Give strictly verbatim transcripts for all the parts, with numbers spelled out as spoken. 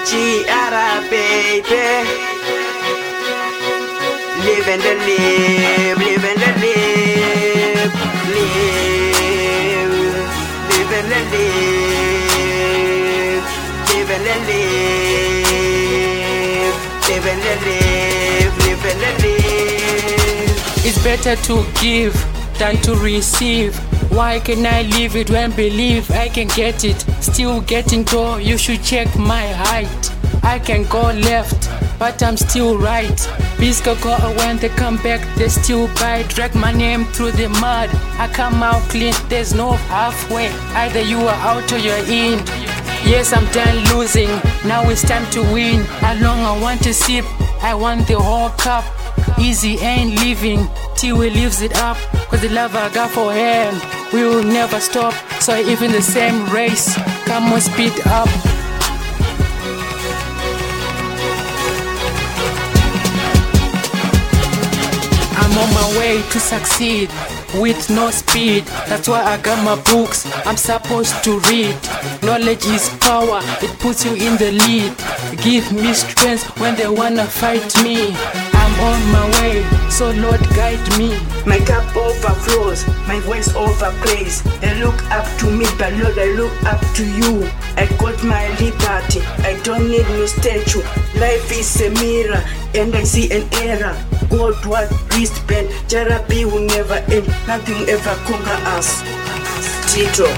G R baby. Live and live, live and live, live, live and live, live and live, live and live, live and live. It's better to give than to receive. Why can I leave it when believe I can get it? Still getting tall, you should check my height. I can go left, but I'm still right. Bisco go when they come back, they still bite. Drag my name through the mud, I come out clean, there's no halfway. Either you are out or you're in. Yes, I'm done losing, now it's time to win. How long I want to sip, I want the whole cup. Easy ain't living till we lives it up. Cause the love I got for him, we will never stop. So even the same race, come on speed up. I'm on my way to succeed with no speed. That's why I got my books I'm supposed to read. Knowledge is power, it puts you in the lead. Give me strength when they wanna fight me. I'm on my way, so Lord guide me. My cup overflows, my voice overplays. They look up to me, but Lord, I look up to you. I got my liberty, I don't need no statue. Life is a mirror, and I see an error. God, what wristband, Jarabi will never end. Nothing ever conquer us. Tito.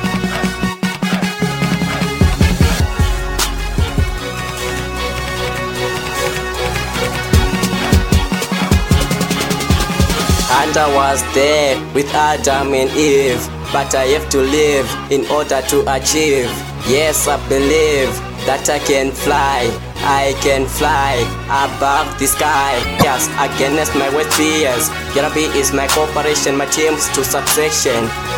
And I was there with Adam and Eve, but I have to live in order to achieve. Yes, I believe that I can fly, I can fly above the sky. Yes, against my worst fears, Jarabi is my corporation, my teams to subtraction.